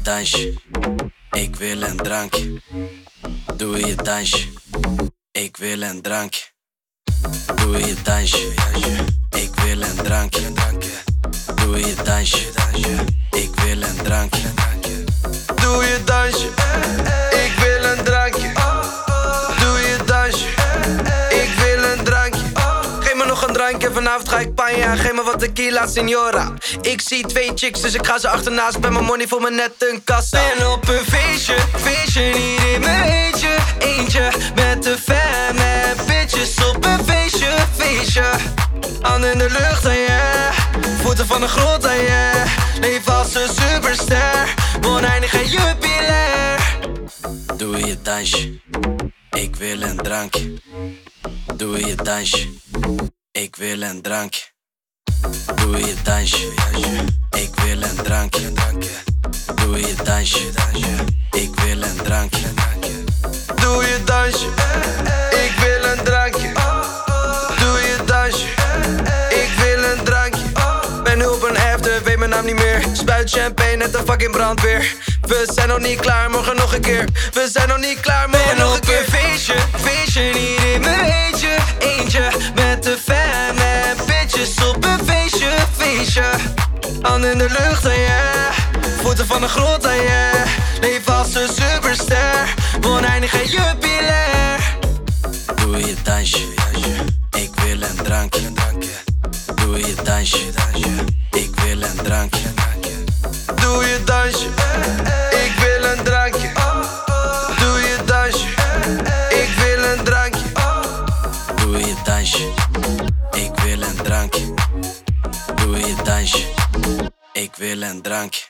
dansje, ik wil een drankje. Doe je dansje, ik wil een drankje. Doe je dansje, ik wil een drankje. Doe je dansje, ik wil een drankje. Doe je dansje, ik wil een drankje. Doe je dansje, ik wil een drankje. Geef me nog een drankje, vanavond ga ik panja. Geef me wat tequila, signora. Ik zie 2 chicks, dus ik ga ze achterna. Spend mijn money voor me net een kassa. Ben op een feestje, feestje niet in mijn eentje. Eentje met de fam en bitches op een feestje, feestje. Handen in de lucht, yeah. Voeten van de grond, yeah. Leef als een superster, oneindig en jubilair. Doe je dansje, ik wil een drankje. Doe je dansje, ik wil een drankje. Doe je dansje, ik wil een drankje. Doe je dansje, ik wil een drankje. Doe je dansje, ik wil een drankje. Doe je dansje, ik wil een drankje. Ben nu op een after, weet mijn naam niet meer. Spuit champagne, net een fucking brandweer. We zijn nog niet klaar, morgen nog een keer. We zijn nog niet klaar, morgen nog een keer. Feestje, feestje niet in mijn eentje. Eentje met de fam en bitches op een feestje, feestje. Handen in de lucht, yeah. Voeten van de grond, yeah. Leef als een superster, oneindig en jubilair. Doe je dansje, ik wil een drankje. Doe je dansje, ik wil een drankje. Doe je dansje, ik wil een drankje. Doe je dansje, ik wil een drankje. Doe je dansje, ik wil een drankje. Doe je dansje, ik wil een drankje.